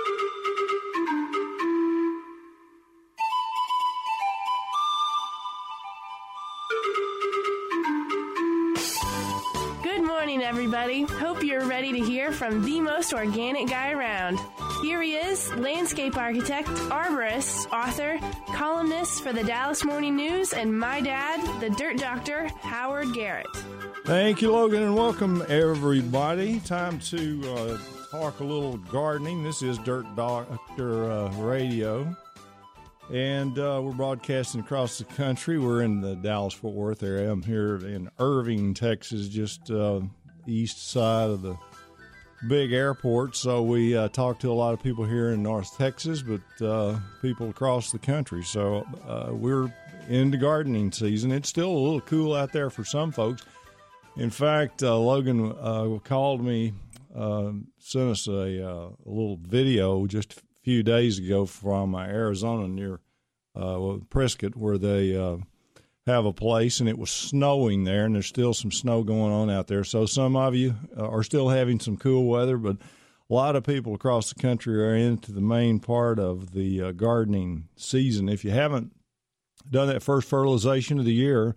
Good morning, everybody. Hope you're ready to hear from the most organic guy around. Here he is, landscape architect, arborist, author, columnist for the Dallas Morning News, and my dad, the Dirt Doctor, Howard Garrett. Thank you, Logan, and welcome, everybody. Time to talk a little gardening. This is Dirt Doctor Radio, and we're broadcasting across the country. We're in the Dallas-Fort Worth area. I'm here in Irving, Texas, just east side of the big airport. So we talk to a lot of people here in North Texas, but people across the country. So we're into gardening season. It's still a little cool out there for some folks. In fact, Logan called me, sent us a little video just a few days ago from Arizona near Prescott, where they have a place, and it was snowing there, and there's still some snow going on out there. So some of you are still having some cool weather, but a lot of people across the country are into the main part of the gardening season. If you haven't done that first fertilization of the year,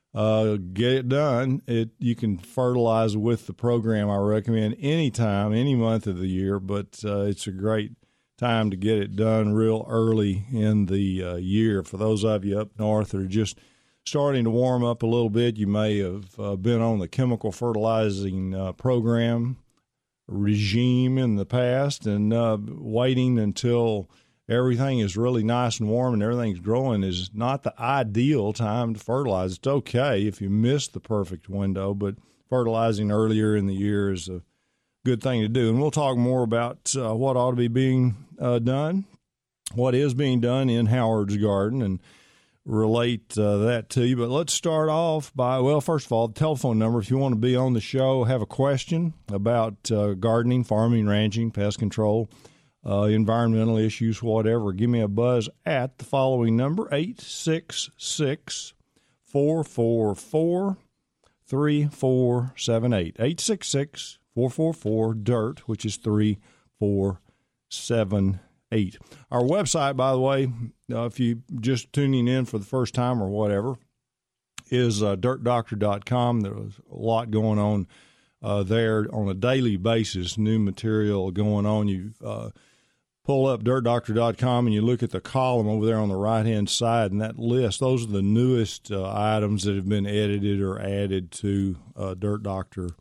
get it done. You can fertilize with the program. I recommend anytime, any month of the year, but it's a great time to get it done real early in the year. For those of you up north that are just starting to warm up a little bit, you may have been on the chemical fertilizing program regime in the past, and waiting until everything is really nice and warm and everything's growing is not the ideal time to fertilize. It's okay if you miss the perfect window, but fertilizing earlier in the year is a good thing to do. And we'll talk more about what ought to be being done, what is being done in Howard's garden, and relate that to you. But let's start off by, well, first of all, the telephone number. If you want to be on the show, have a question about gardening, farming, ranching, pest control, environmental issues, whatever, give me a buzz at the following number, 866-444-3478, 866-444-DIRT, which is 3478. Our website, by the way, if you just tuning in for the first time or whatever, is dirtdoctor.com. There's a lot going on there on a daily basis, new material going on. You pull up dirtdoctor.com and you look at the column over there on the right-hand side, and that list, those are the newest items that have been edited or added to dirtdoctor.com.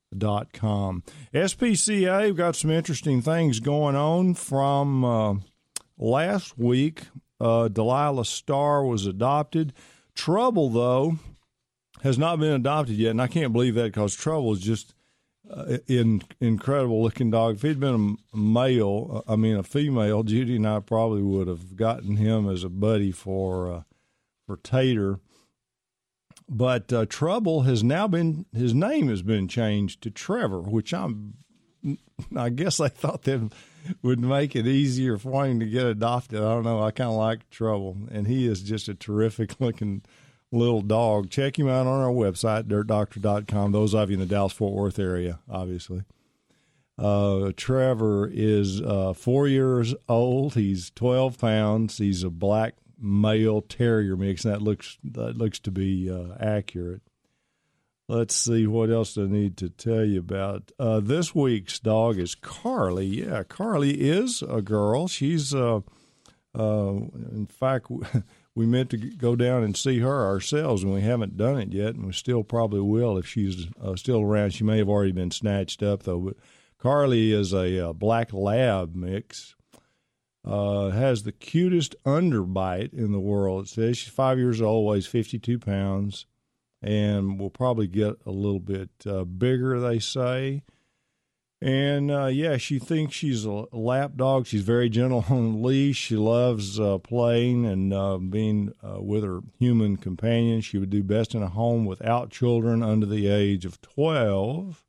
SPCA, we've got some interesting things going on from last week. Delilah Star was adopted. Trouble, though, has not been adopted yet, and I can't believe that because Trouble is just incredible looking dog. If he'd been a female, Judy and I probably would have gotten him as a buddy for Tater. But Trouble has now been, his name has been changed to Trevor, which I guess they thought that would make it easier for him to get adopted. I don't know. I kind of like Trouble, and he is just a terrific looking little dog. Check him out on our website, dirtdoctor.com. Those of you in the Dallas-Fort Worth area, obviously. Trevor is 4 years old. He's 12 pounds. He's a black male terrier mix, and that looks to be accurate. Let's see, what else do I need to tell you about? This week's dog is Carly. Yeah, Carly is a girl. She's, in fact, we meant to go down and see her ourselves, and we haven't done it yet, and we still probably will if she's still around. She may have already been snatched up, though. But Carly is a black lab mix. Has the cutest underbite in the world. It says she's 5 years old, weighs 52 pounds, and will probably get a little bit bigger, they say. And, she thinks she's a lap dog. She's very gentle on the leash. She loves playing and being with her human companion. She would do best in a home without children under the age of 12.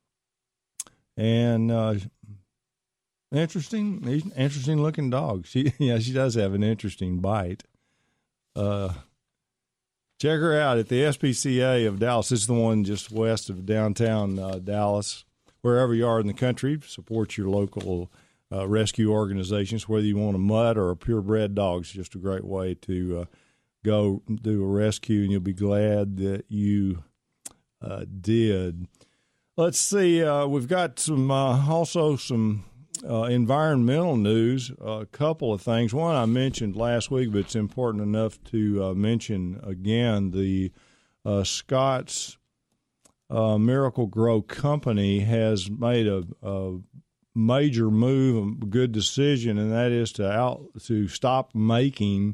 And interesting looking dog. She does have an interesting bite. Check her out at the SPCA of Dallas. It's the one just west of downtown Dallas. Wherever you are in the country, support your local rescue organizations, whether you want a mutt or a purebred dog. It's just a great way to go do a rescue, and you'll be glad that you did. Let's see. We've got some also some environmental news. A couple of things. One I mentioned last week, but it's important enough to mention again. The Scott's Miracle-Gro Company has made a major move, a good decision, and that is to stop making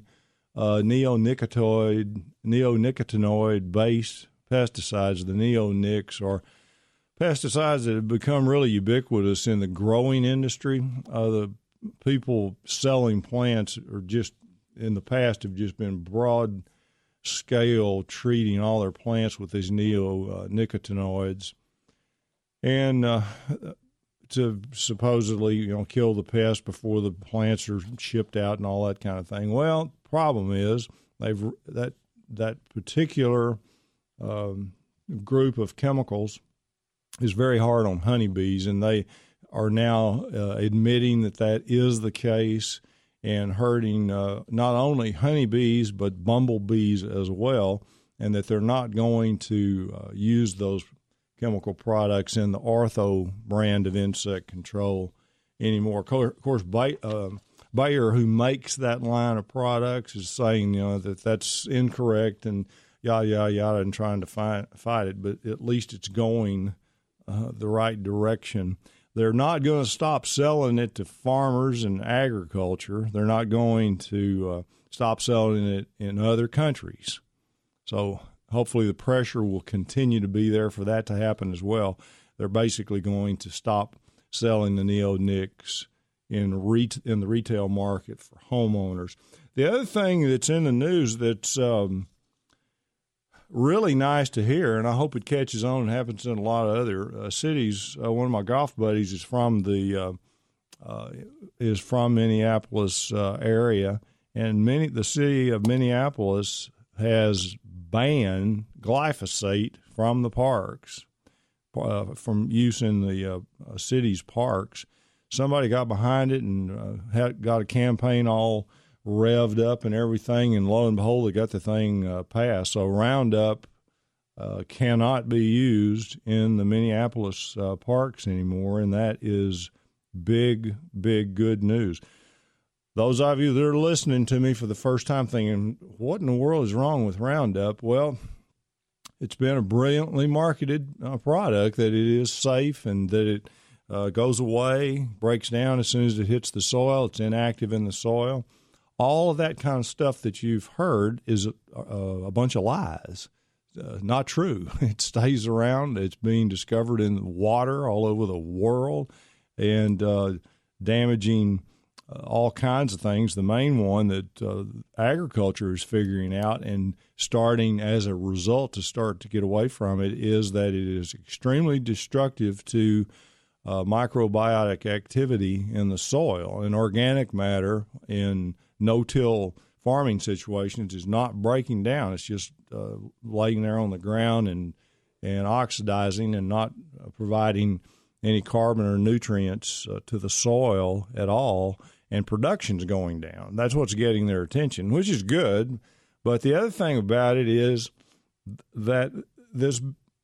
neonicotinoid-based pesticides. The neonics are pesticides that have become really ubiquitous in the growing industry. The people selling plants are just, in the past, have just been broad scale treating all their plants with these neonicotinoids, and to supposedly kill the pest before the plants are shipped out and all that kind of thing. Well, problem is that particular group of chemicals is very hard on honeybees, and they are now admitting that is the case and hurting not only honeybees but bumblebees as well, and that they're not going to use those chemical products in the Ortho brand of insect control anymore. Of course, Bayer, who makes that line of products, is saying that that's incorrect and yada yada yada, and trying to fight it. But at least it's going the right direction. They're not going to stop selling it to farmers and agriculture. They're not going to stop selling it in other countries. So hopefully the pressure will continue to be there for that to happen as well. They're basically going to stop selling the neonics in the retail market for homeowners. The other thing that's in the news that's really nice to hear, and I hope it catches on and happens in a lot of other cities. One of my golf buddies is from Minneapolis area, and the city of Minneapolis has banned glyphosate from the parks, from use in the city's parks. Somebody got behind it and got a campaign all revved up and everything, and lo and behold, they got the thing passed. So Roundup cannot be used in the Minneapolis parks anymore, and that is big, big good news. Those of you that are listening to me for the first time thinking, what in the world is wrong with Roundup? Well, it's been a brilliantly marketed product, that it is safe and that it goes away, breaks down as soon as it hits the soil. It's inactive in the soil. All of that kind of stuff that you've heard is a bunch of lies. Not true. It stays around. It's being discovered in the water all over the world and damaging all kinds of things. The main one that agriculture is figuring out and starting as a result to start to get away from it is that it is extremely destructive to microbiotic activity in the soil. And organic matter in no-till farming situations is not breaking down. It's just laying there on the ground and oxidizing and not providing any carbon or nutrients to the soil at all, and production's going down. That's what's getting their attention, which is good. But the other thing about it is that this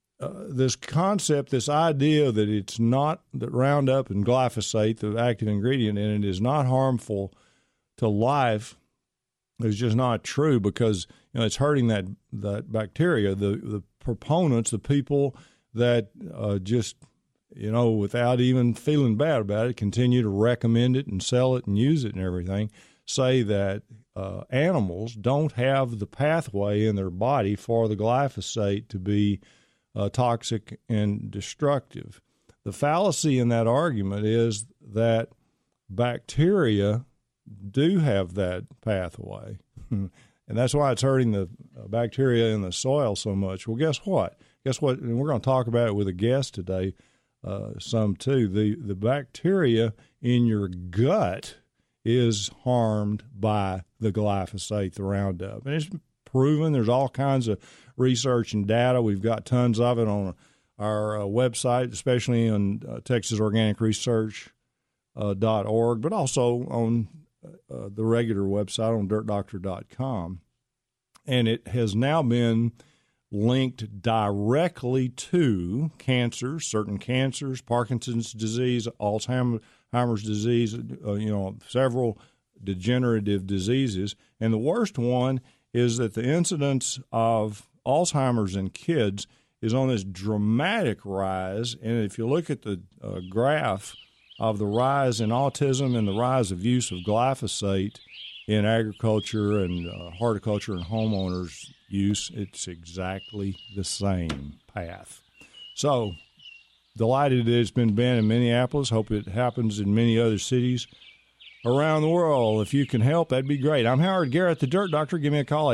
concept, this idea that it's not, that Roundup and glyphosate, the active ingredient in it, is not harmful to life, is just not true, because it's hurting that bacteria. The proponents, the people that just without even feeling bad about it, continue to recommend it and sell it and use it and everything, say that animals don't have the pathway in their body for the glyphosate to be toxic and destructive. The fallacy in that argument is that bacteria do have that pathway, and that's why it's hurting the bacteria in the soil so much. Well, guess what? And we're going to talk about it with a guest today, some too. The bacteria in your gut is harmed by the glyphosate, the Roundup, and it's proven. There's all kinds of research and data. We've got tons of it on our website, especially on Texas Organic Research .org, but also on the regular website on dirtdoctor.com. And it has now been linked directly to cancers, certain cancers, Parkinson's disease, Alzheimer's disease, several degenerative diseases. And the worst one is that the incidence of Alzheimer's in kids is on this dramatic rise. And if you look at the graph of the rise in autism and the rise of use of glyphosate in agriculture and horticulture and homeowners use, it's exactly the same path. So delighted that it's been banned in Minneapolis. Hope it happens in many other cities around the world. If you can help, that'd be great. I'm Howard Garrett, the Dirt Doctor. Give me a call,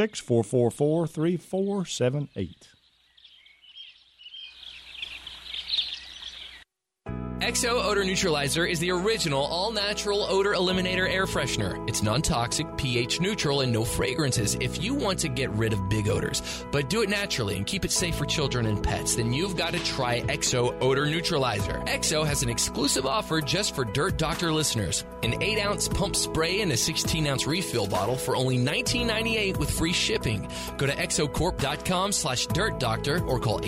866-444-3478. XO Odor Neutralizer is the original all-natural odor eliminator air freshener. It's non-toxic, pH neutral, and no fragrances. If you want to get rid of big odors, but do it naturally and keep it safe for children and pets, then you've got to try XO Odor Neutralizer. XO has an exclusive offer just for Dirt Doctor listeners. An 8-ounce pump spray and a 16-ounce refill bottle for only $19.98 with free shipping. Go to exocorp.com/dirtdoctor or call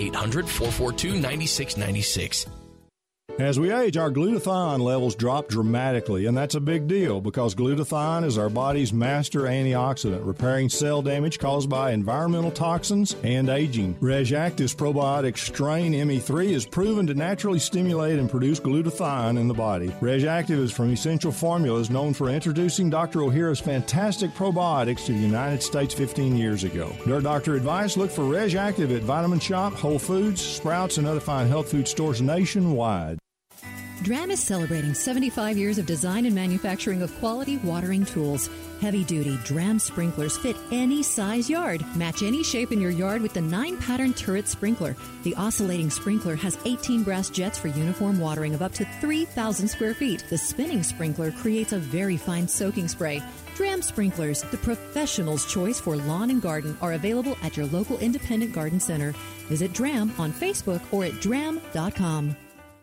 800-442-9696. As we age, our glutathione levels drop dramatically, and that's a big deal because glutathione is our body's master antioxidant, repairing cell damage caused by environmental toxins and aging. RegActive's probiotic strain ME3 is proven to naturally stimulate and produce glutathione in the body. RegActive is from Essential Formulas, known for introducing Dr. Ohhira's fantastic probiotics to the United States 15 years ago. Dirt Doctor advice, look for RegActive at Vitamin Shop, Whole Foods, Sprouts, and other fine health food stores nationwide. Dram is celebrating 75 years of design and manufacturing of quality watering tools. Heavy-duty Dram sprinklers fit any size yard. Match any shape in your yard with the 9-pattern turret sprinkler. The oscillating sprinkler has 18 brass jets for uniform watering of up to 3,000 square feet. The spinning sprinkler creates a very fine soaking spray. Dram sprinklers, the professional's choice for lawn and garden, are available at your local independent garden center. Visit Dram on Facebook or at dram.com.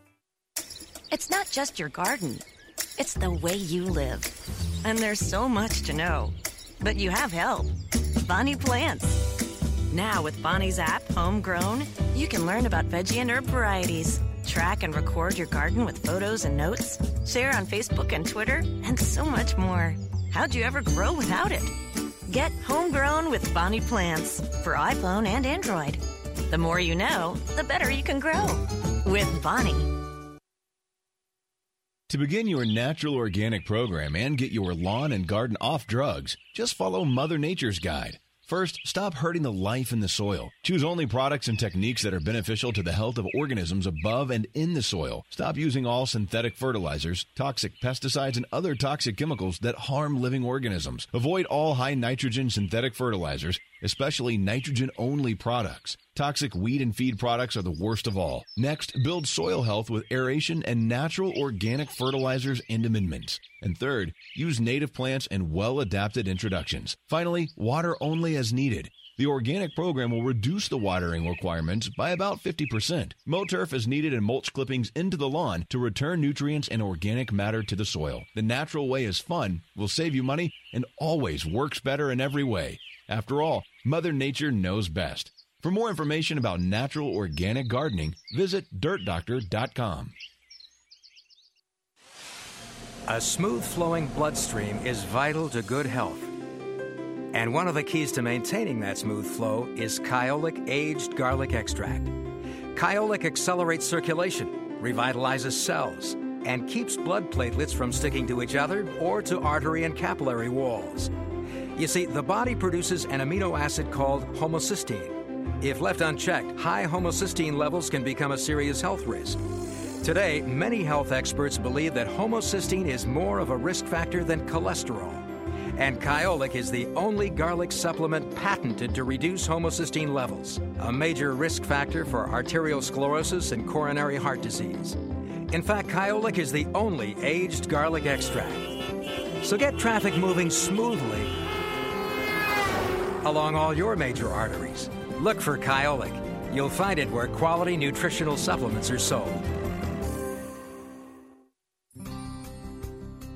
It's not just your garden. It's the way you live. And there's so much to know. But you have help. Bonnie Plants. Now with Bonnie's app, Homegrown, you can learn about veggie and herb varieties, track and record your garden with photos and notes, share on Facebook and Twitter, and so much more. How'd you ever grow without it? Get Homegrown with Bonnie Plants for iPhone and Android. The more you know, the better you can grow. With Bonnie. To begin your natural organic program and get your lawn and garden off drugs, just follow Mother Nature's guide. First, stop hurting the life in the soil. Choose only products and techniques that are beneficial to the health of organisms above and in the soil. Stop using all synthetic fertilizers, toxic pesticides, and other toxic chemicals that harm living organisms. Avoid all high nitrogen synthetic fertilizers, especially nitrogen-only products. Toxic weed and feed products are the worst of all. Next, build soil health with aeration and natural organic fertilizers and amendments. And third, use native plants and well-adapted introductions. Finally, water only as needed. The organic program will reduce the watering requirements by about 50%. Mow turf as needed and mulch clippings into the lawn to return nutrients and organic matter to the soil. The natural way is fun, will save you money, and always works better in every way. After all, Mother Nature knows best. For more information about natural organic gardening, visit dirtdoctor.com. A smooth-flowing bloodstream is vital to good health. And one of the keys to maintaining that smooth flow is Kyolic Aged Garlic Extract. Kyolic accelerates circulation, revitalizes cells, and keeps blood platelets from sticking to each other or to artery and capillary walls. You see, the body produces an amino acid called homocysteine. If left unchecked, high homocysteine levels can become a serious health risk. Today, many health experts believe that homocysteine is more of a risk factor than cholesterol. And Kyolic is the only garlic supplement patented to reduce homocysteine levels, a major risk factor for arteriosclerosis and coronary heart disease. In fact, Kyolic is the only aged garlic extract. So get traffic moving smoothly along all your major arteries. Look for Kyolic. You'll find it where quality nutritional supplements are sold.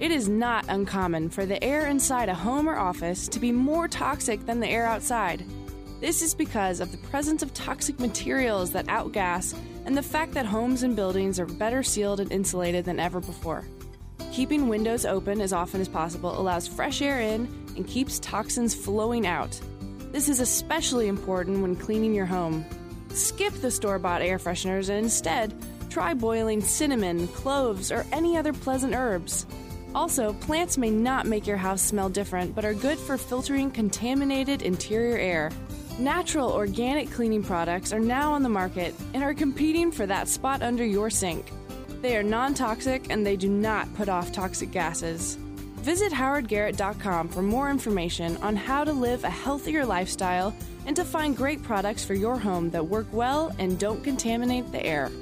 It is not uncommon for the air inside a home or office to be more toxic than the air outside. This is because of the presence of toxic materials that outgas and the fact that homes and buildings are better sealed and insulated than ever before. Keeping windows open as often as possible allows fresh air in and keeps toxins flowing out. This is especially important when cleaning your home. Skip the store-bought air fresheners and instead try boiling cinnamon, cloves, or any other pleasant herbs. Also, plants may not make your house smell different, but are good for filtering contaminated interior air. Natural organic cleaning products are now on the market and are competing for that spot under your sink. They are non-toxic and they do not put off toxic gases. Visit howardgarrett.com for more information on how to live a healthier lifestyle and to find great products for your home that work well and don't contaminate the air.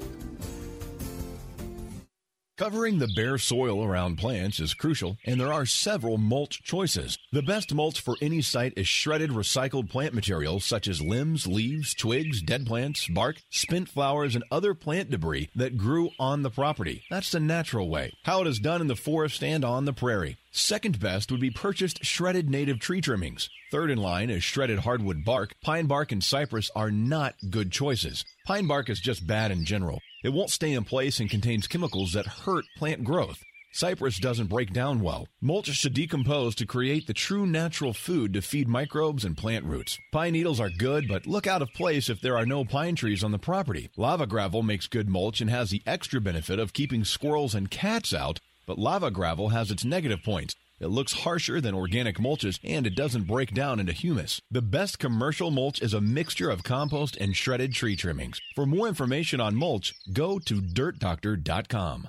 Covering the bare soil around plants is crucial, and there are several mulch choices. The best mulch for any site is shredded recycled plant material such as limbs, leaves, twigs, dead plants, bark, spent flowers, and other plant debris that grew on the property. That's the natural way, how it is done in the forest and on the prairie. Second best would be purchased shredded native tree trimmings. Third in line is shredded hardwood bark. Pine bark and cypress are not good choices. Pine bark is just bad in general. It won't stay in place and contains chemicals that hurt plant growth. Cypress doesn't break down well. Mulch should decompose to create the true natural food to feed microbes and plant roots. Pine needles are good, but look out of place if there are no pine trees on the property. Lava gravel makes good mulch and has the extra benefit of keeping squirrels and cats out, but lava gravel has its negative points. It looks harsher than organic mulches, and it doesn't break down into humus. The best commercial mulch is a mixture of compost and shredded tree trimmings. For more information on mulch, go to dirtdoctor.com.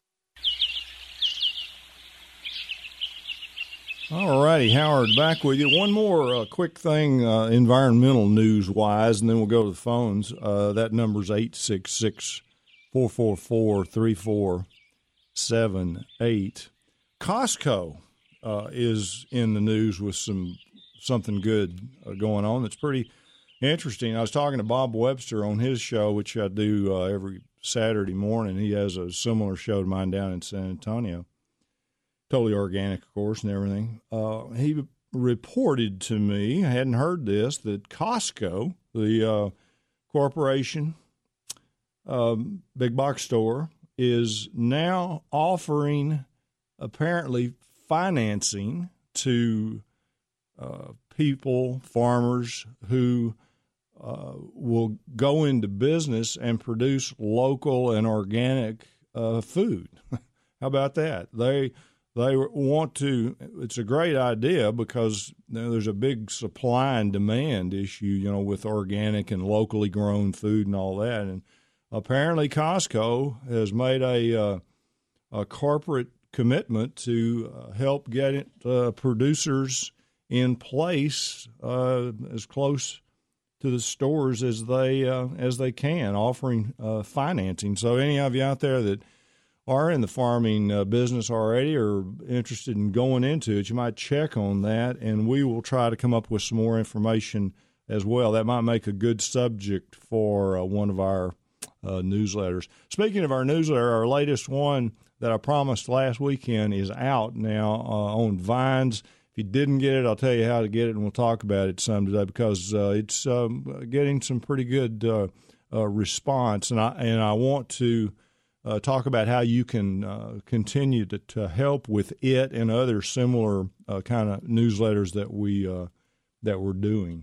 All righty, Howard, back with you. One more quick thing, environmental news-wise, and then we'll go to the phones. That number's 866-444-3478. Costco is in the news with something good going on that's pretty interesting. I was talking to Bob Webster on his show, which I do every Saturday morning. He has a similar show to mine down in San Antonio. Totally organic, of course, and everything. He reported to me, I hadn't heard this, that Costco, the corporation, big box store, is now offering apparently financing to people, farmers who will go into business and produce local and organic food. How about that? They want to. It's a great idea because there's a big supply and demand issue, with organic and locally grown food and all that. And apparently, Costco has made a corporate commitment to help get producers in place as close to the stores as they can, offering financing. So any of you out there that are in the farming business already or interested in going into it, you might check on that, and we will try to come up with some more information as well. That might make a good subject for one of our newsletters. Speaking of our newsletter, our latest one that I promised last weekend is out now on Vines. If you didn't get it, I'll tell you how to get it, and we'll talk about it some today because it's getting some pretty good response, and I want to talk about how you can continue to help with it and other similar kind of newsletters that we're doing.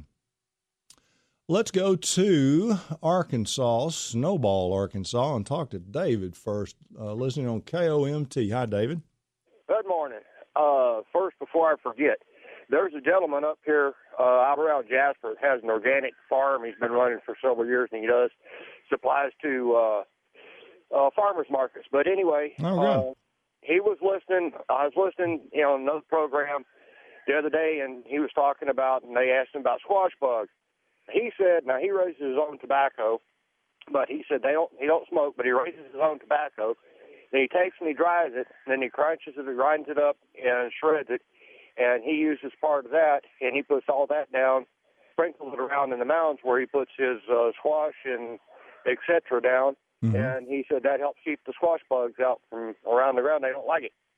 Let's go to Arkansas, Snowball, Arkansas, and talk to David first, listening on KOMT. Hi, David. Good morning. First, before I forget, there's a gentleman up here out around Jasper that has an organic farm. He's been running for several years, and he does supplies to farmers markets. But anyway, he was listening. I was listening on another program the other day, and he was talking about, and they asked him about squash bugs. He said, now he raises his own tobacco, but he said he don't smoke, but he raises his own tobacco. Then he takes and he dries it, and then he crunches it, grinds it up, and shreds it, and he uses part of that, and he puts all that down, sprinkles it around in the mounds where he puts his squash and et cetera down, and he said that helps keep the squash bugs out from around the ground. They don't like it.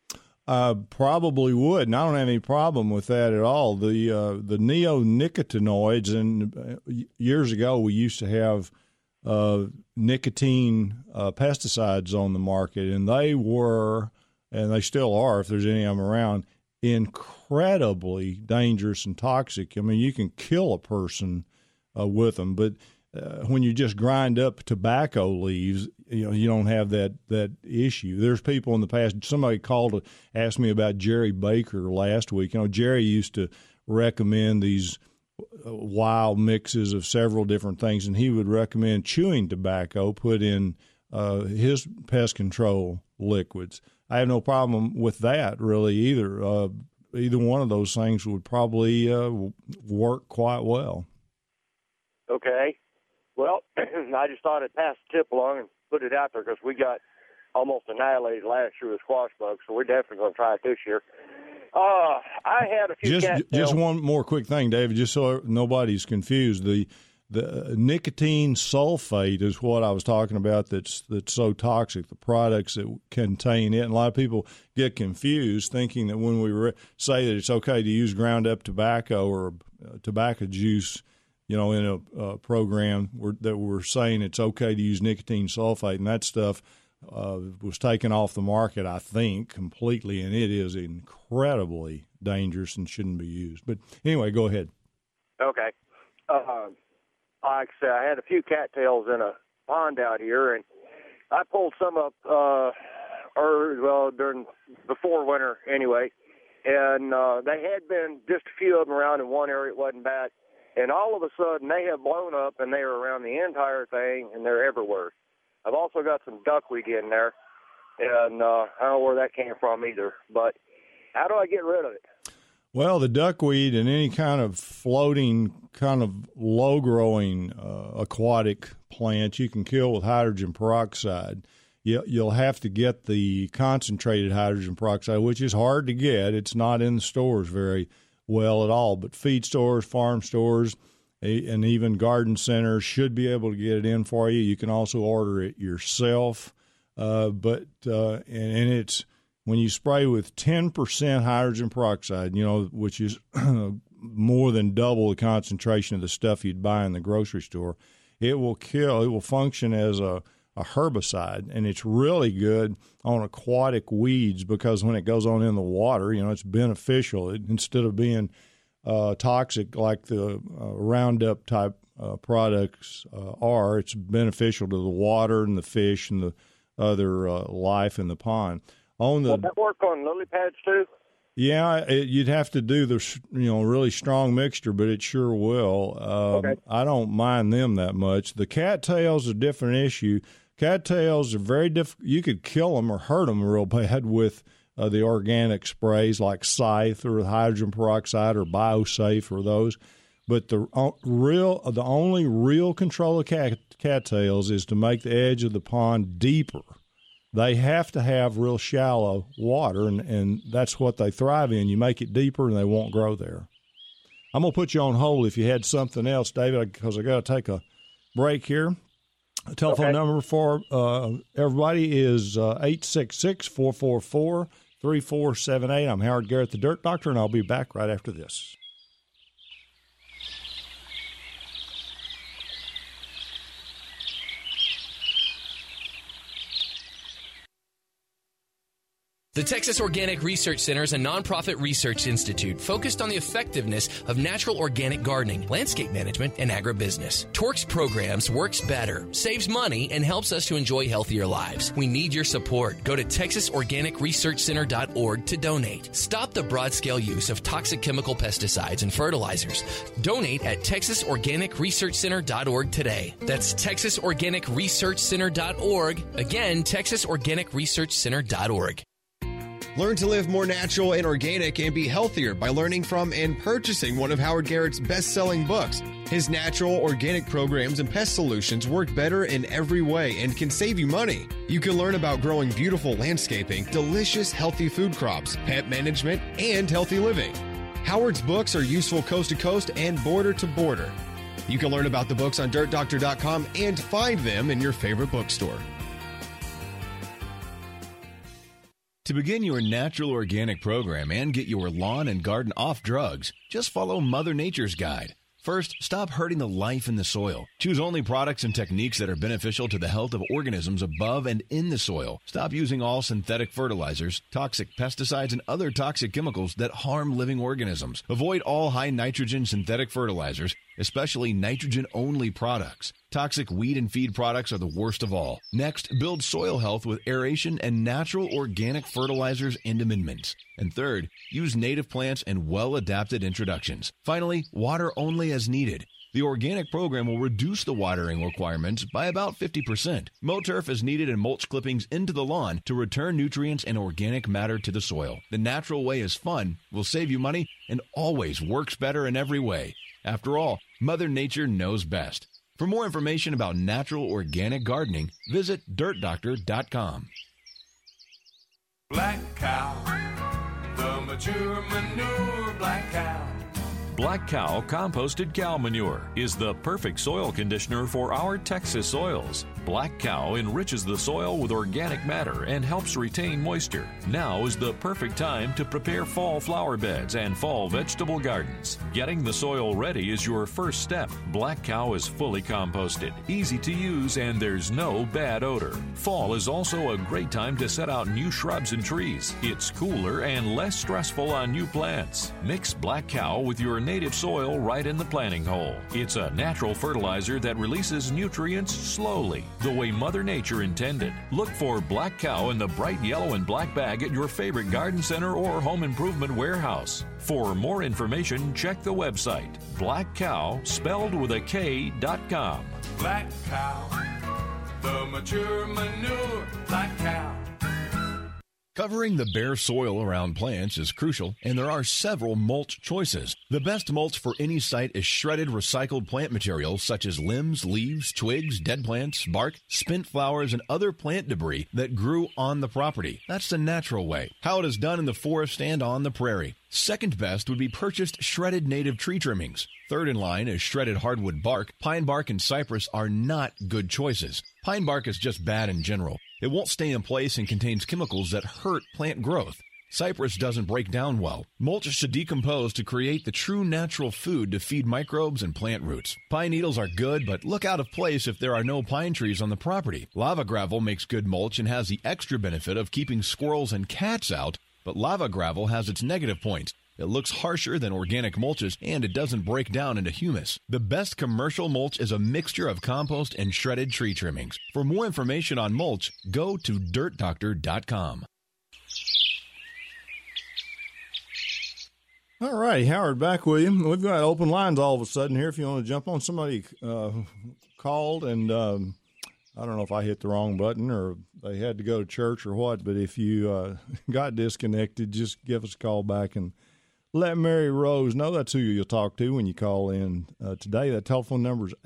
Probably would, and I don't have any problem with that at all. The neonicotinoids, and years ago we used to have nicotine pesticides on the market, and they were, and they still are, if there's any of them around, incredibly dangerous and toxic. I mean, you can kill a person with them, but when you just grind up tobacco leaves, you don't have that issue. There's people in the past. Somebody called to ask me about Jerry Baker last week. Jerry used to recommend these wild mixes of several different things, and he would recommend chewing tobacco put in his pest control liquids. I have no problem with that really either. Either one of those things would probably work quite well. Okay. Well, I just thought I'd pass the tip along and put it out there because we got almost annihilated last year with squash bugs, so we're definitely going to try it this year. I had a few just one more quick thing, David, just so nobody's confused. The nicotine sulfate is what I was talking about that's so toxic, the products that contain it. And a lot of people get confused thinking that when we say that it's okay to use ground up tobacco or tobacco juice, in a program that we're saying it's okay to use nicotine sulfate, and that stuff was taken off the market, I think, completely, and it is incredibly dangerous and shouldn't be used. But anyway, go ahead. Okay. Like I said, I had a few cattails in a pond out here, and I pulled some up before winter anyway, and they had been just a few of them around in one area. It wasn't bad. And all of a sudden, they have blown up, and they are around the entire thing, and they're everywhere. I've also got some duckweed in there, and I don't know where that came from either. But how do I get rid of it? Well, the duckweed and any kind of floating, kind of low-growing aquatic plant you can kill with hydrogen peroxide. You'll have to get the concentrated hydrogen peroxide, which is hard to get. It's not in the stores very well at all, but feed stores, farm stores, and even garden centers should be able to get it in for you. You can also order it yourself, but it's when you spray with 10% hydrogen peroxide, which is more than double the concentration of the stuff you'd buy in the grocery store, it will function as a herbicide, and it's really good on aquatic weeds because when it goes on in the water, it's beneficial. Instead of being toxic like the Roundup type products are, it's beneficial to the water and the fish and the other life in the pond. Will that work on lily pads too? Yeah, you'd have to do the really strong mixture, but it sure will. Okay. I don't mind them that much. The cattails are a different issue. Cattails are very difficult. You could kill them or hurt them real bad with the organic sprays like Scythe or hydrogen peroxide or BioSafe or those. But the only real control of cattails is to make the edge of the pond deeper. They have to have real shallow water, and that's what they thrive in. You make it deeper, and they won't grow there. I'm going to put you on hold if you had something else, David, because I got to take a break here. The telephone number for everybody is 866-444-3478. I'm Howard Garrett, the Dirt Doctor, and I'll be back right after this. The Texas Organic Research Center is a nonprofit research institute focused on the effectiveness of natural organic gardening, landscape management, and agribusiness. Torque's programs works better, saves money, and helps us to enjoy healthier lives. We need your support. Go to TexasOrganicResearchCenter.org to donate. Stop the broad-scale use of toxic chemical pesticides and fertilizers. Donate at TexasOrganicResearchCenter.org today. That's TexasOrganicResearchCenter.org. Again, TexasOrganicResearchCenter.org. Learn to live more natural and organic and be healthier by learning from and purchasing one of Howard Garrett's best-selling books. His natural, organic programs and pest solutions work better in every way and can save you money. You can learn about growing beautiful landscaping, delicious, healthy food crops, pet management, and healthy living. Howard's books are useful coast to coast and border to border. You can learn about the books on DirtDoctor.com and find them in your favorite bookstore. To begin your natural organic program and get your lawn and garden off drugs, just follow Mother Nature's guide. First, stop hurting the life in the soil. Choose only products and techniques that are beneficial to the health of organisms above and in the soil. Stop using all synthetic fertilizers, toxic pesticides, and other toxic chemicals that harm living organisms. Avoid all high nitrogen synthetic fertilizers, especially nitrogen-only products. Toxic weed and feed products are the worst of all. Next, build soil health with aeration and natural organic fertilizers and amendments. And third, use native plants and well-adapted introductions. Finally, water only as needed. The organic program will reduce the watering requirements by about 50%. Mow turf is needed and mulch clippings into the lawn to return nutrients and organic matter to the soil. The natural way is fun, will save you money, and always works better in every way. After all, Mother Nature knows best. For more information about natural organic gardening, visit dirtdoctor.com. Black Cow, the mature manure Black Cow. Black Cow composted cow manure is the perfect soil conditioner for our Texas soils. Black Cow enriches the soil with organic matter and helps retain moisture. Now is the perfect time to prepare fall flower beds and fall vegetable gardens. Getting the soil ready is your first step. Black Cow is fully composted, easy to use, and there's no bad odor. Fall is also a great time to set out new shrubs and trees. It's cooler and less stressful on new plants. Mix Black Cow with your native soil right in the planting hole. It's a natural fertilizer that releases nutrients slowly, the way Mother Nature intended. Look for Black Cow in the bright yellow and black bag at your favorite garden center or home improvement warehouse. For more information, check the website, Black Cow, spelled with a K.com. Black Cow, the mature manure, Black Cow. Covering the bare soil around plants is crucial, and there are several mulch choices. The best mulch for any site is shredded recycled plant material such as limbs, leaves, twigs, dead plants, bark, spent flowers, and other plant debris that grew on the property. That's the natural way, how it is done in the forest and on the prairie. Second best would be purchased shredded native tree trimmings. Third in line is shredded hardwood bark. Pine bark and cypress are not good choices. Pine bark is just bad in general. It won't stay in place and contains chemicals that hurt plant growth. Cypress doesn't break down well. Mulch should decompose to create the true natural food to feed microbes and plant roots. Pine needles are good, but look out of place if there are no pine trees on the property. Lava gravel makes good mulch and has the extra benefit of keeping squirrels and cats out, but lava gravel has its negative points. It looks harsher than organic mulches, and it doesn't break down into humus. The best commercial mulch is a mixture of compost and shredded tree trimmings. For more information on mulch, go to dirtdoctor.com. All right, Howard, back with you. We've got open lines all of a sudden here. If you want to jump on, somebody called, and I don't know if I hit the wrong button or they had to go to church or what, but if you got disconnected, just give us a call back and let Mary Rose know. That's who you'll talk to when you call in today. That telephone number is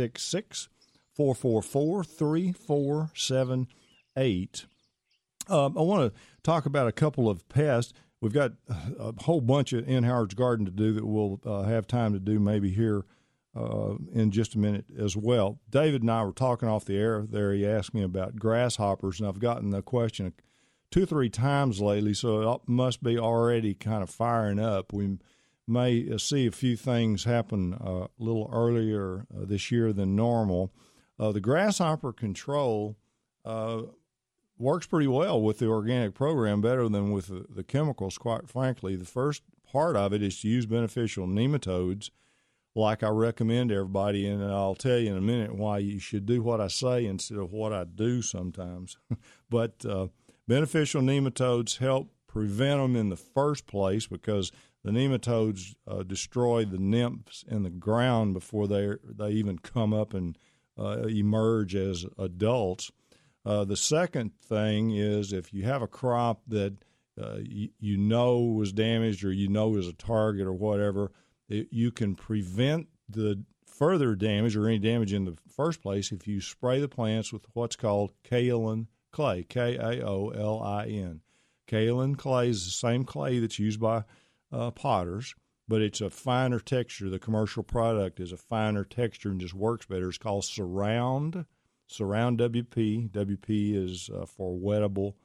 866-444-3478. I want to talk about a couple of pests. We've got a whole bunch in Howard's Garden to do that we'll have time to do maybe here in just a minute as well. David and I were talking off the air there. He asked me about grasshoppers, and I've gotten the question 2 or 3 times lately, so it must be already kind of firing up. We may see a few things happen a little earlier this year than normal. The grasshopper control works pretty well with the organic program, better than with the chemicals, quite frankly. The first part of it is to use beneficial nematodes, like I recommend everybody, and I'll tell you in a minute why you should do what I say instead of what I do sometimes. But beneficial nematodes help prevent them in the first place because the nematodes destroy the nymphs in the ground before they even come up and emerge as adults. The second thing is if you have a crop that you know was damaged or you know is a target or whatever, you can prevent the further damage or any damage in the first place if you spray the plants with what's called kaolin clay, Kaolin. Kaolin clay is the same clay that's used by potters, but it's a finer texture. The commercial product is a finer texture and just works better. It's called Surround WP. WP is for wettable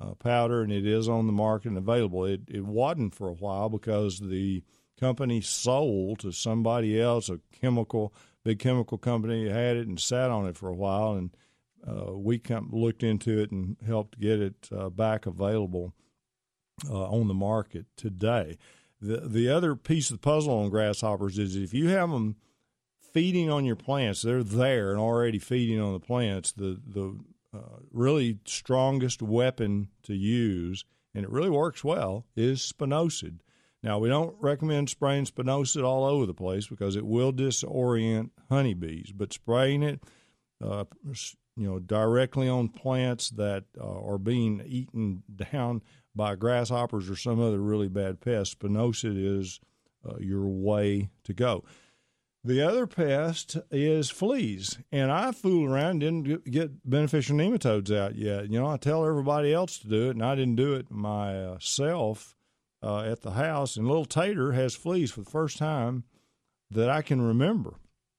powder, and it is on the market and available. It wasn't for a while because the company sold to somebody else, a big chemical company had it and sat on it for a while, and we looked into it and helped get it back available on the market today. The other piece of the puzzle on grasshoppers is if you have them feeding on your plants, they're there and already feeding on the plants, the really strongest weapon to use, and it really works well, is spinosad. Now, we don't recommend spraying spinosad all over the place because it will disorient honeybees, but spraying it directly on plants that are being eaten down by grasshoppers or some other really bad pest, spinosad is your way to go. The other pest is fleas, and I fooled around, didn't get beneficial nematodes out yet. I tell everybody else to do it, and I didn't do it myself at the house. And little Tater has fleas for the first time that I can remember,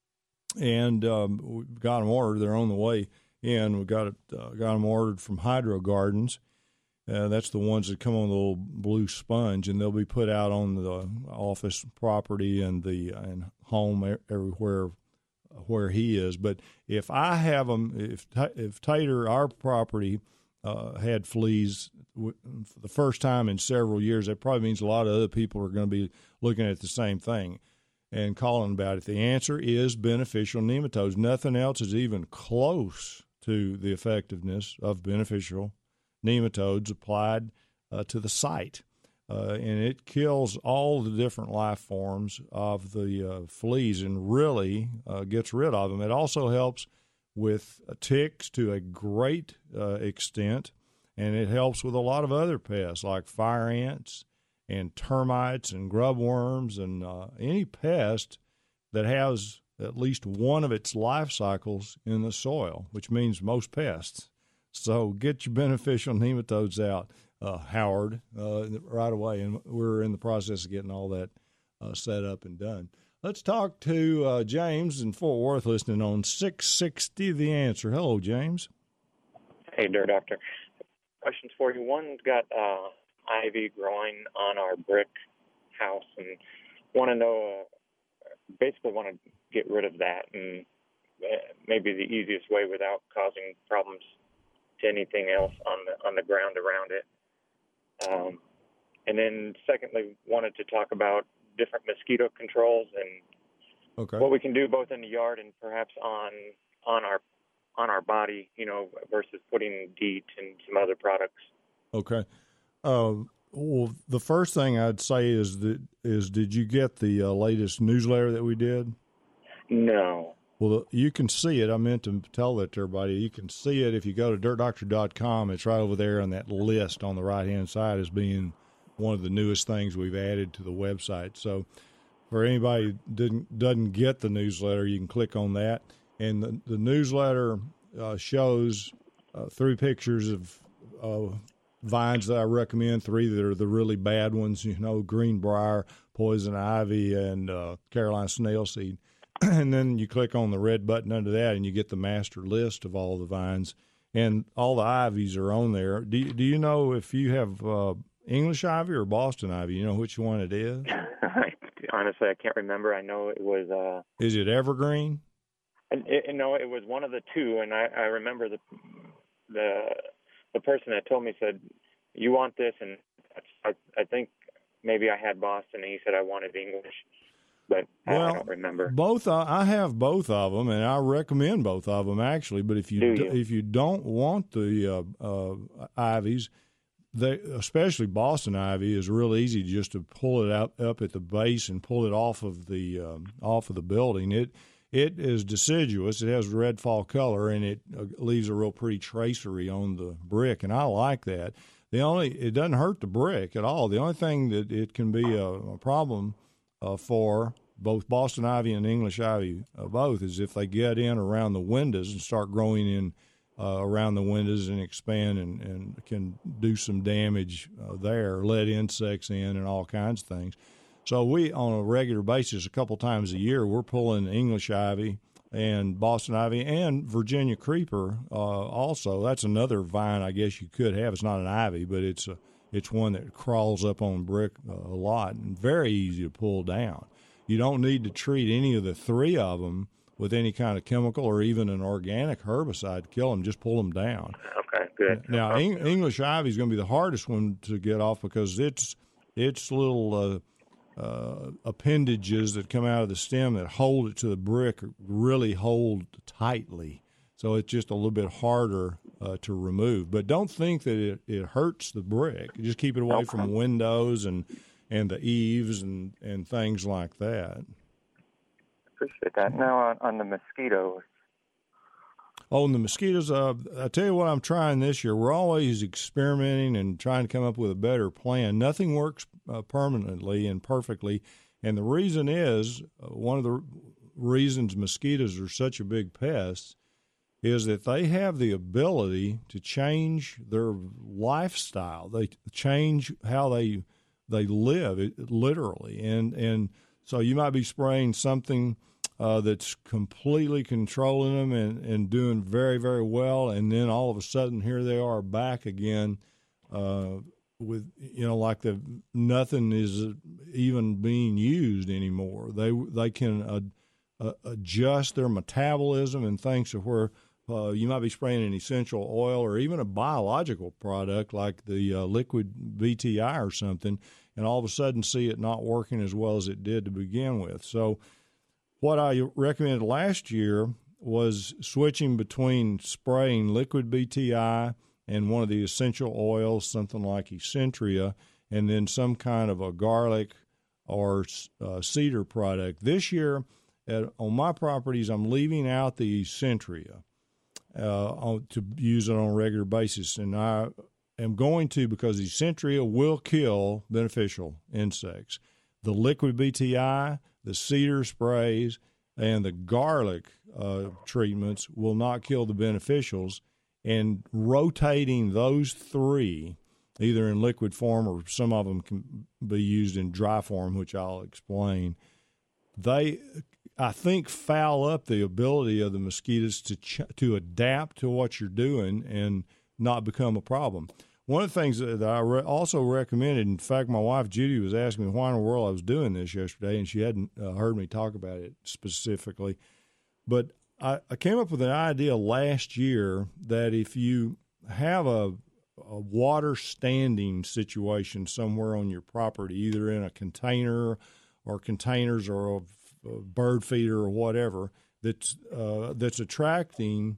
and we got them ordered. They're on the way in. We got them ordered from Hydro Gardens. That's the ones that come on the little blue sponge, and they'll be put out on the office property and home everywhere where he is. But if I have them, if Tater, our property, had fleas for the first time in several years, that probably means a lot of other people are going to be looking at the same thing and calling about it. The answer is beneficial nematodes. Nothing else is even close to the effectiveness of beneficial nematodes applied to the site. And it kills all the different life forms of the fleas and really gets rid of them. It also helps with ticks to a great extent, and it helps with a lot of other pests like fire ants and termites and grub worms and any pest that has at least one of its life cycles in the soil, which means most pests. So get your beneficial nematodes out, Howard, right away. And we're in the process of getting all that set up and done. Let's talk to James in Fort Worth listening on 660 The Answer. Hello, James. Hey, Dirt Doctor. Questions for you. One's got ivy growing on our brick house and want to know, basically want to get rid of that and maybe the easiest way without causing problems to anything else on the ground around it. And then secondly, wanted to talk about different mosquito controls and what we can do both in the yard and perhaps on our body, versus putting DEET and some other products. Okay. Well, the first thing I'd say is did you get the latest newsletter that we did? No. Well, you can see it. I meant to tell that to everybody. You can see it if you go to dirtdoctor.com. It's right over there on that list on the right-hand side as being one of the newest things we've added to the website. So for anybody who doesn't get the newsletter, you can click on that. And the newsletter shows 3 pictures of vines that I recommend, 3 that are the really bad ones, greenbrier, poison ivy, and Carolina snail seed. And then you click on the red button under that, and you get the master list of all the vines. And all the ivies are on there. Do you know if you have English ivy or Boston ivy? You know which one it is? Honestly, I can't remember. I know it was... Is it evergreen? No, it was one of the 2, and I remember the person that told me said, you want this, and I think maybe I had Boston, and he said I wanted English. But I don't remember. I have both of them, and I recommend both of them actually. But if you don't want the ivies, especially Boston ivy, is real easy just to pull it up at the base and pull it off of the building. It is deciduous. It has red fall color, and it leaves a real pretty tracery on the brick, and I like that. It doesn't hurt the brick at all. The only thing that it can be a problem for both Boston ivy and English ivy, both, is if they get in around the windows and start growing in around the windows and expand and can do some damage there, let insects in and all kinds of things. So we, on a regular basis, a couple times a year, we're pulling English ivy and Boston ivy and Virginia creeper also. That's another vine I guess you could have. It's not an ivy, but it's one that crawls up on brick a lot and very easy to pull down. You don't need to treat any of the three of them with any kind of chemical or even an organic herbicide to kill them. Just pull them down. Okay, good. Now, English ivy is going to be the hardest one to get off because its little appendages that come out of the stem that hold it to the brick really hold tightly. So it's just a little bit harder to remove. But don't think that it hurts the brick. Just keep it away from windows and the eaves and things like that. Appreciate that. Now on the mosquitoes. Oh, and the mosquitoes, I tell you what I'm trying this year. We're always experimenting and trying to come up with a better plan. Nothing works permanently and perfectly. And the reason is, one of the reasons mosquitoes are such a big pest is that they have the ability to change their lifestyle. They change how they live, literally. And so you might be spraying something that's completely controlling them and doing very, very well, and then all of a sudden here they are back again with, like nothing is even being used anymore. They can adjust their metabolism and things to where you might be spraying an essential oil or even a biological product like the liquid BTI or something, and all of a sudden see it not working as well as it did to begin with. So what I recommended last year was switching between spraying liquid BTI and one of the essential oils, something like Essentria, and then some kind of a garlic or cedar product. This year, on my properties, I'm leaving out the Essentria to use it on a regular basis, and I am going to because Essentria will kill beneficial insects. The liquid BTI, the cedar sprays, and the garlic treatments will not kill the beneficials, and rotating those three, either in liquid form or some of them can be used in dry form, which I'll explain, they, I think, foul up the ability of the mosquitoes to adapt to what you're doing and not become a problem. One of the things that I also recommended, in fact, my wife Judy was asking me why in the world I was doing this yesterday, and she hadn't heard me talk about it specifically. But I came up with an idea last year that if you have a water standing situation somewhere on your property, either in a container or containers or a bird feeder or whatever, that's attracting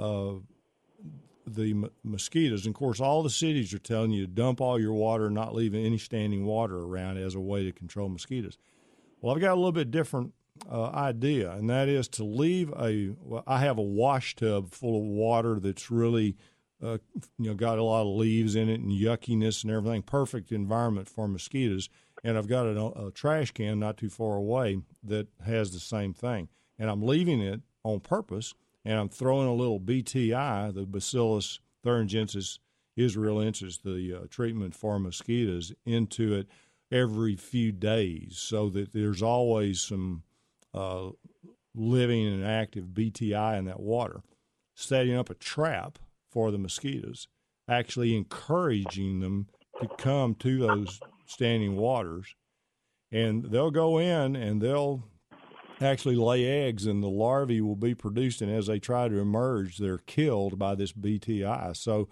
the mosquitoes. And of course, all the cities are telling you to dump all your water, not leave any standing water around as a way to control mosquitoes. Well, I've got a little bit different idea, and that is to leave I have a wash tub full of water that's really, got a lot of leaves in it and yuckiness and everything, perfect environment for mosquitoes. And I've got a trash can not too far away that has the same thing. And I'm leaving it on purpose, and I'm throwing a little BTI, the Bacillus thuringiensis israelensis, the treatment for mosquitoes, into it every few days so that there's always some living and active BTI in that water. Setting up a trap for the mosquitoes, actually encouraging them to come to those standing waters, and they'll go in and they'll actually lay eggs, and the larvae will be produced, and as they try to emerge, they're killed by this BTI. So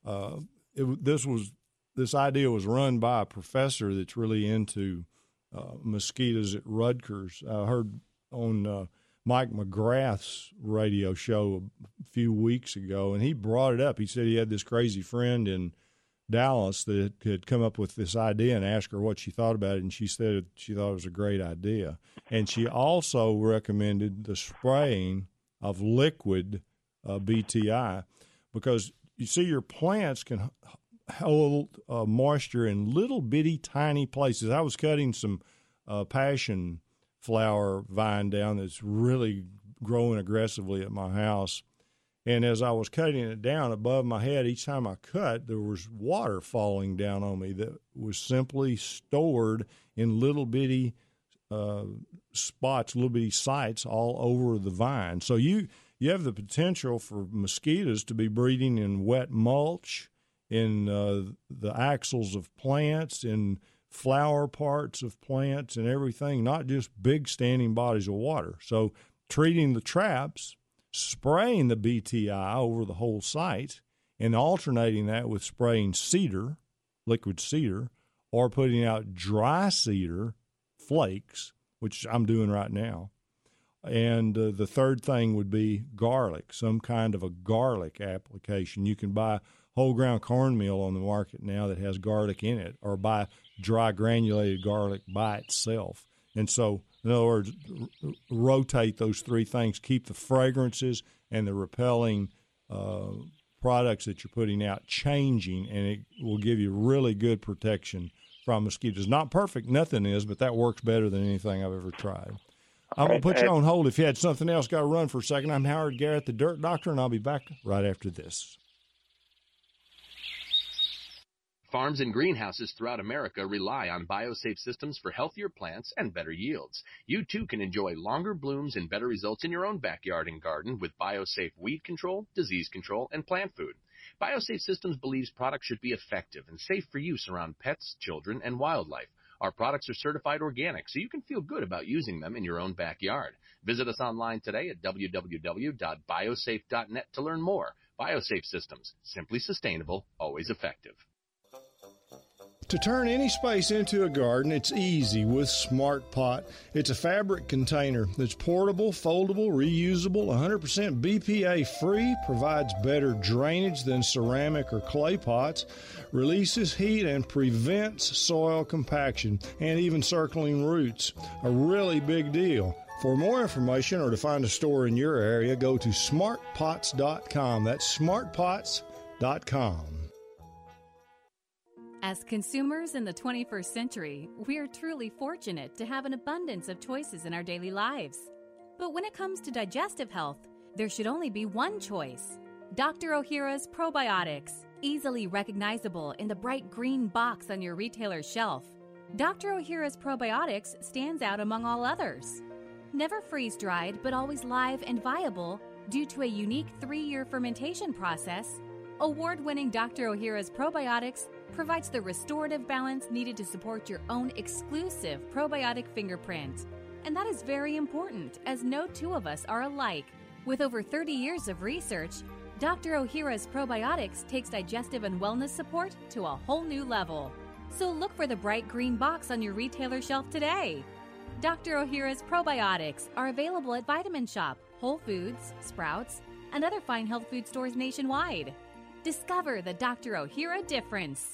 this idea was run by a professor that's really into mosquitoes at Rutgers. I heard on Mike McGrath's radio show a few weeks ago, and he brought it up. He said he had this crazy friend in Dallas that had come up with this idea and asked her what she thought about it, and she said she thought it was a great idea. And she also recommended the spraying of liquid BTI because, you see, your plants can hold moisture in little bitty tiny places. I was cutting some passion flower vine down that's really growing aggressively at my house. And as I was cutting it down above my head, each time I cut, there was water falling down on me that was simply stored in little bitty spots, little bitty sites all over the vine. So you have the potential for mosquitoes to be breeding in wet mulch, in the axils of plants, in flower parts of plants and everything, not just big standing bodies of water. So treating the traps, spraying the BTI over the whole site, and alternating that with spraying cedar, liquid cedar, or putting out dry cedar flakes, which I'm doing right now. And the third thing would be garlic, some kind of a garlic application. You can buy whole ground cornmeal on the market now that has garlic in it, or buy dry granulated garlic by itself. And so, in other words, rotate those three things, keep the fragrances and the repelling products that you're putting out changing, and it will give you really good protection from mosquitoes. Not perfect, nothing is, but that works better than anything I've ever tried. I'm going to put you on hold. If you had something else, got to run for a second. I'm Howard Garrett, the Dirt Doctor, and I'll be back right after this. Farms and greenhouses throughout America rely on BioSafe systems for healthier plants and better yields. You too can enjoy longer blooms and better results in your own backyard and garden with BioSafe weed control, disease control, and plant food. BioSafe Systems believes products should be effective and safe for use around pets, children, and wildlife. Our products are certified organic, so you can feel good about using them in your own backyard. Visit us online today at www.biosafe.net to learn more. BioSafe Systems, simply sustainable, always effective. To turn any space into a garden, it's easy with Smart Pot. It's a fabric container that's portable, foldable, reusable, 100% BPA free, provides better drainage than ceramic or clay pots, releases heat and prevents soil compaction and even circling roots. A really big deal. For more information or to find a store in your area, go to smartpots.com. That's smartpots.com. As consumers in the 21st century, we are truly fortunate to have an abundance of choices in our daily lives. But when it comes to digestive health, there should only be one choice. Dr. Ohhira's Probiotics, easily recognizable in the bright green box on your retailer's shelf. Dr. Ohhira's Probiotics stands out among all others. Never freeze-dried, but always live and viable due to a unique 3-year fermentation process, award-winning Dr. Ohhira's Probiotics provides the restorative balance needed to support your own exclusive probiotic fingerprint. And that is very important, as no two of us are alike. With over 30 years of research, Dr. Ohhira's Probiotics takes digestive and wellness support to a whole new level. So look for the bright green box on your retailer shelf today. Dr. Ohhira's Probiotics are available at Vitamin Shop, Whole Foods, Sprouts, and other fine health food stores nationwide. Discover the Dr. Ohhira difference.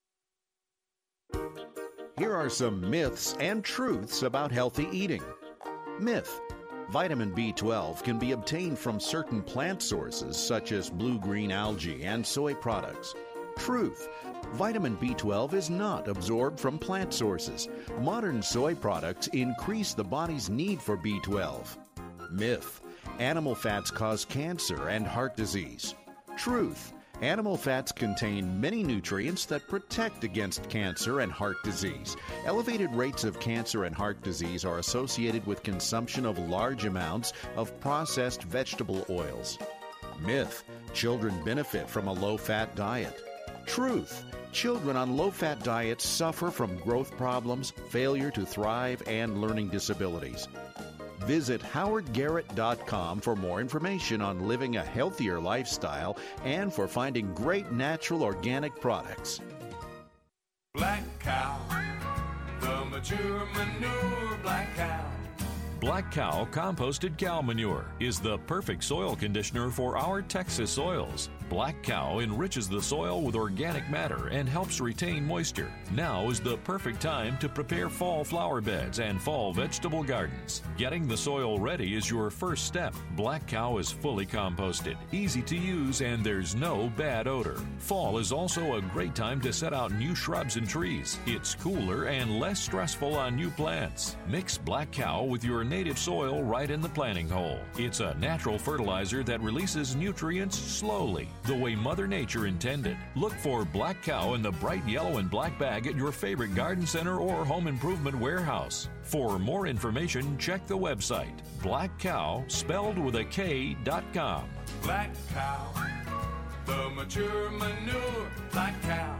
Here are some myths and truths about healthy eating. Myth: vitamin B12 can be obtained from certain plant sources such as blue-green algae and soy products. Truth: vitamin B12 is not absorbed from plant sources. Modern soy products increase the body's need for B12. Myth: animal fats cause cancer and heart disease. Truth: animal fats contain many nutrients that protect against cancer and heart disease. Elevated rates of cancer and heart disease are associated with consumption of large amounts of processed vegetable oils. Myth: children benefit from a low-fat diet. Truth: children on low-fat diets suffer from growth problems, failure to thrive, and learning disabilities. Visit howardgarrett.com for more information on living a healthier lifestyle and for finding great natural organic products. Black Cow, the mature manure Black Cow. Black Cow Composted Cow Manure is the perfect soil conditioner for our Texas soils. Black Cow enriches the soil with organic matter and helps retain moisture. Now is the perfect time to prepare fall flower beds and fall vegetable gardens. Getting the soil ready is your first step. Black Cow is fully composted, easy to use, and there's no bad odor. Fall is also a great time to set out new shrubs and trees. It's cooler and less stressful on new plants. Mix Black Cow with your native soil right in the planting hole. It's a natural fertilizer that releases nutrients slowly. the way Mother Nature intended. Look for Black Cow in the bright yellow and black bag at your favorite garden center or home improvement warehouse. For more information, check the website, Black Cow, spelled with a K.com. Black Cow, the mature manure, Black Cow.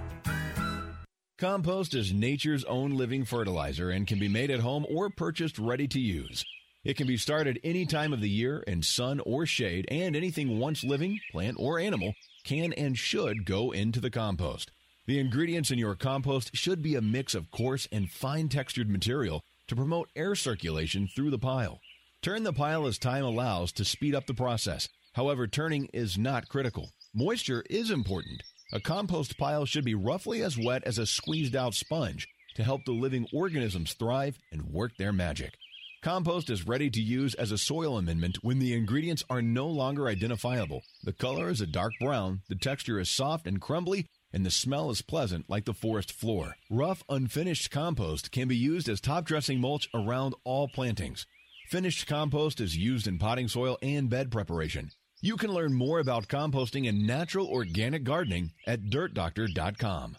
Compost is nature's own living fertilizer and can be made at home or purchased ready to use. It can be started any time of the year in sun or shade, and anything once living, plant or animal, can and should go into the compost. The ingredients in your compost should be a mix of coarse and fine-textured material to promote air circulation through the pile. Turn the pile as time allows to speed up the process. However, turning is not critical. Moisture is important. A compost pile should be roughly as wet as a squeezed-out sponge to help the living organisms thrive and work their magic. Compost is ready to use as a soil amendment when the ingredients are no longer identifiable. The color is a dark brown, the texture is soft and crumbly, and the smell is pleasant like the forest floor. Rough, unfinished compost can be used as top-dressing mulch around all plantings. Finished compost is used in potting soil and bed preparation. You can learn more about composting and natural organic gardening at dirtdoctor.com.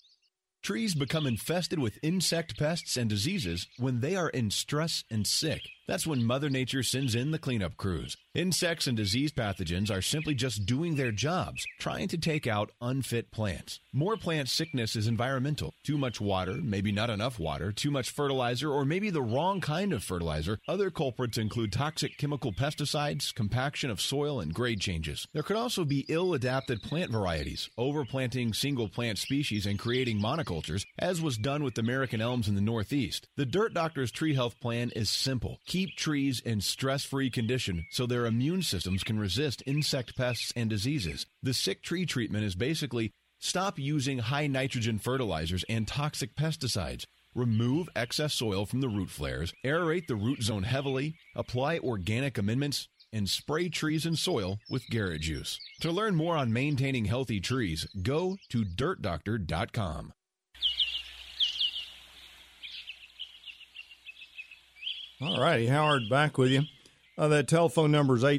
Trees become infested with insect pests and diseases when they are in stress and sick. That's when Mother Nature sends in the cleanup crews. Insects and disease pathogens are simply just doing their jobs, trying to take out unfit plants. More plant sickness is environmental. Too much water, maybe not enough water, too much fertilizer, or maybe the wrong kind of fertilizer. Other culprits include toxic chemical pesticides, compaction of soil, and grade changes. There could also be ill-adapted plant varieties, overplanting single plant species and creating monocultures, as was done with American elms in the Northeast. The Dirt Doctor's Tree Health Plan is simple. Keep trees in stress-free condition so their immune systems can resist insect pests and diseases. The sick tree treatment is basically stop using high nitrogen fertilizers and toxic pesticides. Remove excess soil from the root flares, aerate the root zone heavily, apply organic amendments, and spray trees and soil with Garrett juice. To learn more on maintaining healthy trees, go to dirtdoctor.com. All righty, Howard, back with you. That telephone number is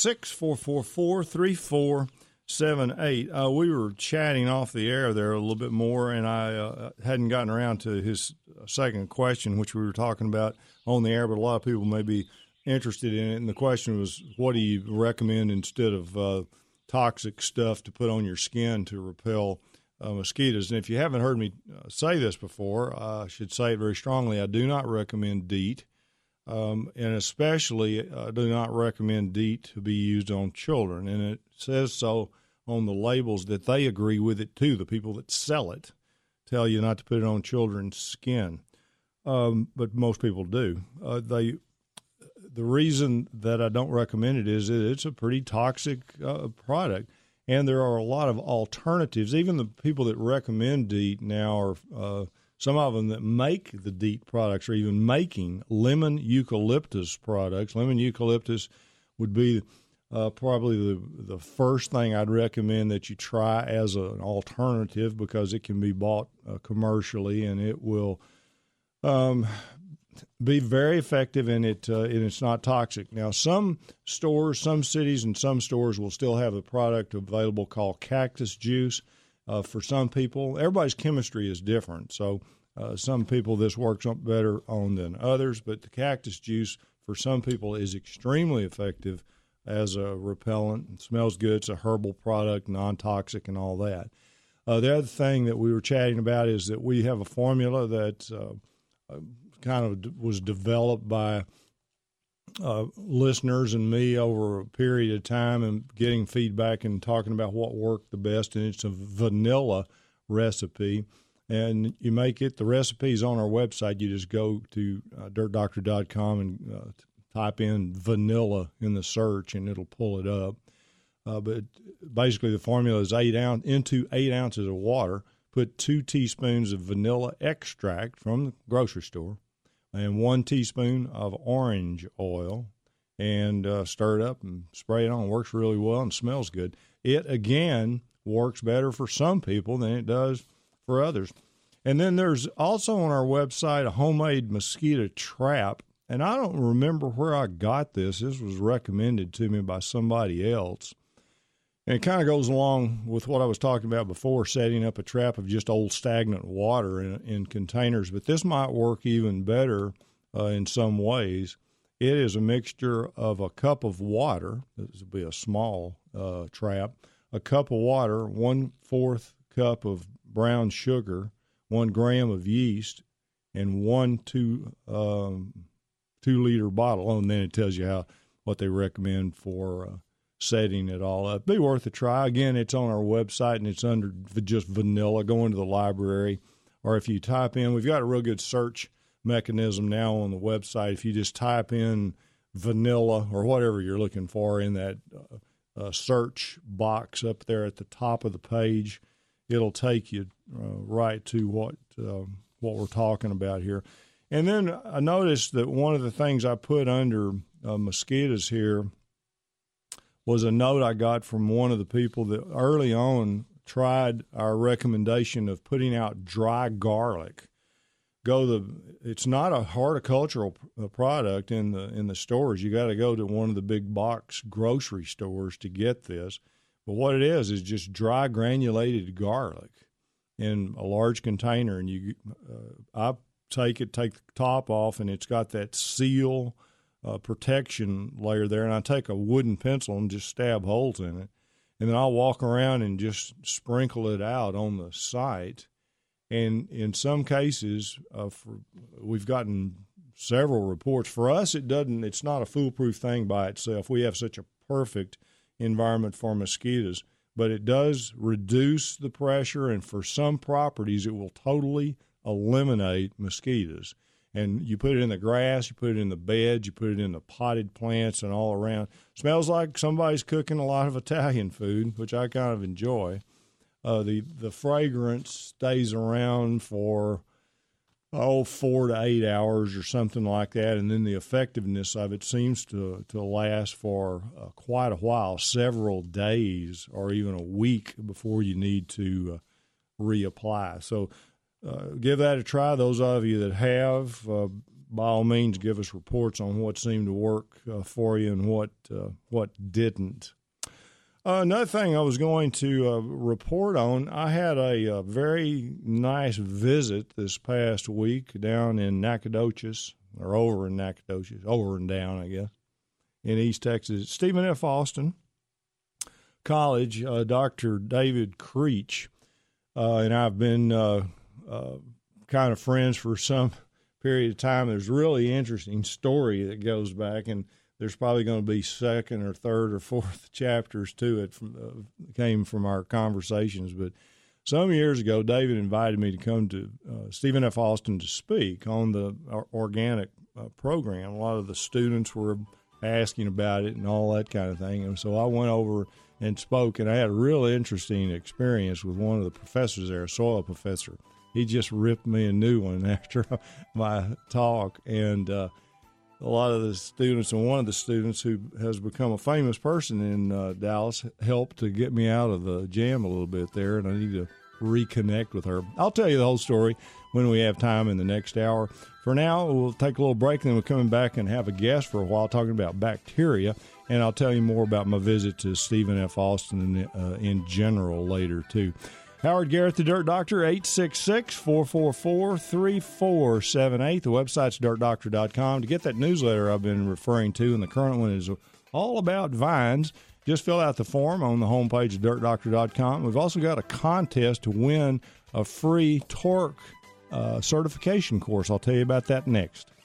866-444-3478. We were chatting off the air there a little bit more, and I hadn't gotten around to his second question, which we were talking about on the air, but a lot of people may be interested in it. And the question was, what do you recommend instead of toxic stuff to put on your skin to repel mosquitoes? And if you haven't heard me say this before, I should say it very strongly. I do not recommend DEET. And especially do not recommend DEET to be used on children. And it says so on the labels that they agree with it, too. The people that sell it tell you not to put it on children's skin. But most people do. The reason that I don't recommend it is that it's a pretty toxic product. And there are a lot of alternatives. Even the people that recommend DEET now are some of them that make the DEET products are even making lemon eucalyptus products. Lemon eucalyptus would be probably the first thing I'd recommend that you try as an alternative, because it can be bought commercially, and it will be very effective, and it's not toxic. Now, some stores, some cities, and some stores will still have a product available called cactus juice. For some people, everybody's chemistry is different, so some people this works better on than others, but the cactus juice for some people is extremely effective as a repellent. It smells good. It's a herbal product, non-toxic, and all that. The other thing that we were chatting about is that we have a formula that kind of was developed by listeners and me over a period of time, and getting feedback and talking about what worked the best. And it's a vanilla recipe, and you make it. The recipe's on our website. You just go to dirtdoctor.com and type in vanilla in the search, and it'll pull it up. But basically, the formula is 8 ounces of water. Put 2 teaspoons of vanilla extract from the grocery store, and 1 teaspoon of orange oil, and stir it up and spray it on. It works really well and smells good. It, again, works better for some people than it does for others. And then there's also on our website a homemade mosquito trap, and I don't remember where I got this. This was recommended to me by somebody else. And it kind of goes along with what I was talking about before, setting up a trap of just old stagnant water in containers. But this might work even better in some ways. It is a mixture of a cup of water. This would be a small trap. A cup of water, 1/4 cup of brown sugar, 1 gram of yeast, and 1 2-liter bottle. Oh, and then it tells you what they recommend for setting it all up. Be worth a try. Again, it's on our website, and it's under just vanilla. Go into the library, or if you type in, we've got a real good search mechanism now on the website. If you just type in vanilla or whatever you're looking for in that search box up there at the top of the page, it'll take you right to what we're talking about here. And then I noticed that one of the things I put under mosquitoes here was a note I got from one of the people that early on tried our recommendation of putting out dry garlic. It's not a horticultural product in the stores. You got to go to one of the big box grocery stores to get this. But what it is just dry granulated garlic in a large container, and I take the top off, and it's got that seal protection layer there, and I take a wooden pencil and just stab holes in it, and then I'll walk around and just sprinkle it out on the site. And in some cases, we've gotten several reports. For us, it's not a foolproof thing by itself. We have such a perfect environment for mosquitoes, but it does reduce the pressure, and for some properties, it will totally eliminate mosquitoes. And you put it in the grass, you put it in the beds, you put it in the potted plants and all around. Smells like somebody's cooking a lot of Italian food, which I kind of enjoy. The fragrance stays around for 4 to 8 hours or something like that, and then the effectiveness of it seems to last for quite a while, several days or even a week before you need to reapply. So give that a try. Those of you that have, by all means, give us reports on what seemed to work for you and what didn't. Another thing I was going to report on, I had a very nice visit this past week down in Nacogdoches, or over in Nacogdoches, over and down, I guess, in East Texas. Stephen F. Austin College, Dr. David Creech, and I've been kind of friends for some period of time. There's a really interesting story that goes back, and there's probably going to be second or third or fourth chapters to it came from our conversations. But some years ago, David invited me to come to Stephen F. Austin to speak on the organic program. A lot of the students were asking about it and all that kind of thing. And so I went over and spoke, and I had a real interesting experience with one of the professors there, a soil professor. He just ripped me a new one after my talk, and a lot of the students, and one of the students who has become a famous person in Dallas, helped to get me out of the jam a little bit there, and I need to reconnect with her. I'll tell you the whole story when we have time in the next hour. For now, we'll take a little break, and then we're coming back and have a guest for a while talking about bacteria, and I'll tell you more about my visit to Stephen F. Austin in general later, too. Howard Garrett, the Dirt Doctor, 866-444-3478. The website's dirtdoctor.com. To get that newsletter I've been referring to, and the current one is all about vines, just fill out the form on the homepage of dirtdoctor.com. We've also got a contest to win a free torque certification course. I'll tell you about that next.